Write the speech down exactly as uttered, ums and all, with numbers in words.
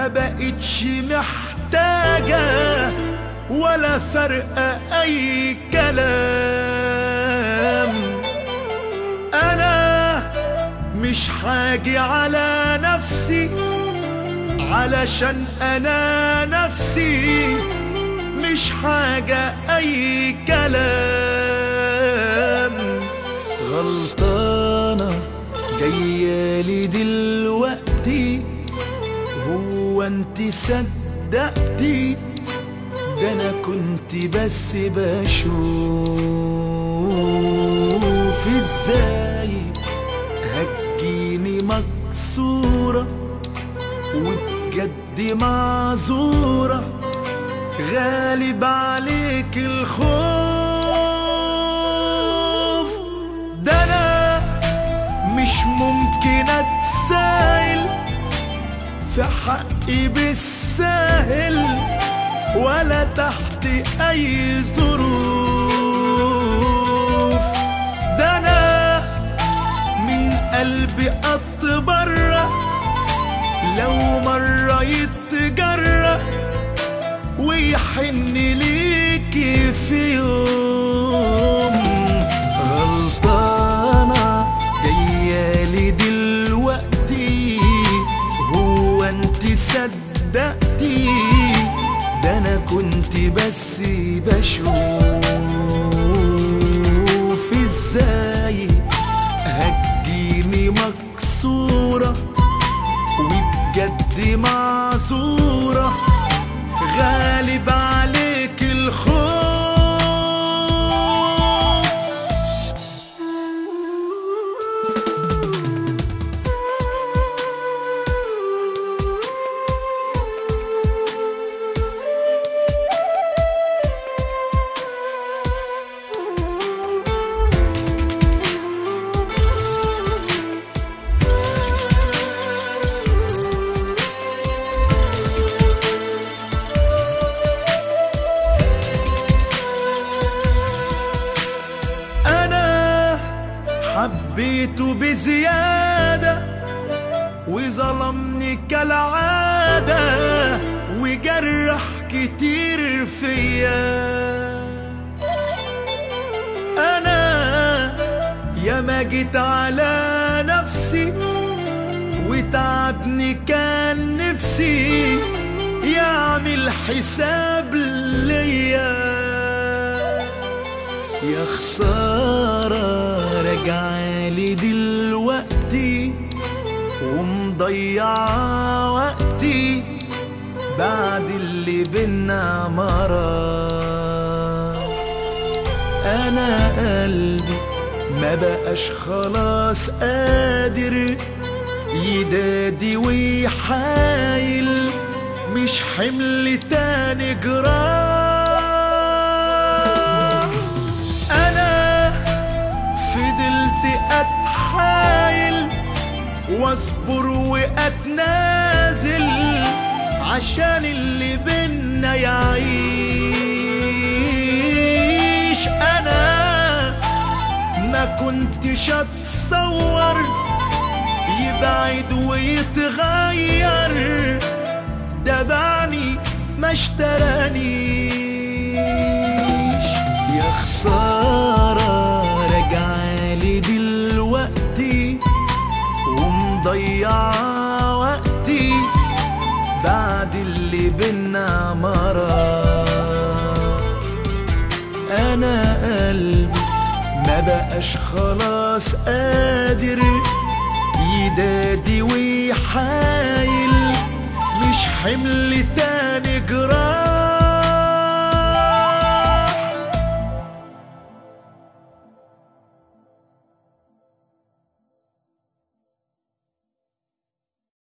ما بقتش محتاجة ولا فرق أي كلام. أنا مش حاجي على نفسي علشان أنا نفسي مش حاجة أي كلام. غلطانة جايالي دلوقتي، هو انت صدقتي؟ ده انا كنت بس بشوف ازاي هتجيني مكسورة وبجد معذورة، غالب عليك الخوف. ده انا مش ممكن اتساهل في حقي بالساهل ولا تحت اي ظروف. ده انا من قلبي اتبرأ لو مرة يتجرأ ويحن ليكي في يوم. غلطانة جايالي دلوقتي، هو انت صدقتي؟ ده انا كنت بس بشوف ازاي هتجيني مكسورة وبجد معذورة، غالب عليك الخوف. حبيته بزيادة وظلمني كالعادة وجرح كتير فيا. أنا ياما جيت على نفسي وتعبني كان نفسي يعمل حساب ليا. يا خسارة رجعالي دلوقتي ومضيعة وقتي بعد اللي بينا مرار. أنا قلبي ما بقاش خلاص قادر يدادي ويحايل، مش حمل تاني جراح. أتحايل واصبر واتنازل عشان اللي بينا يعيش. انا ما كنتش اتصور يبعد ويتغير، ده بعني ما اشترانيش. يا خسارة رجعالي دلوقتي ومضيعة وقتي بعد اللي بينا مرار. أنا قلبي ما بقاش خلاص قادر يدادي ويحايل، مش حمل تاني جراح.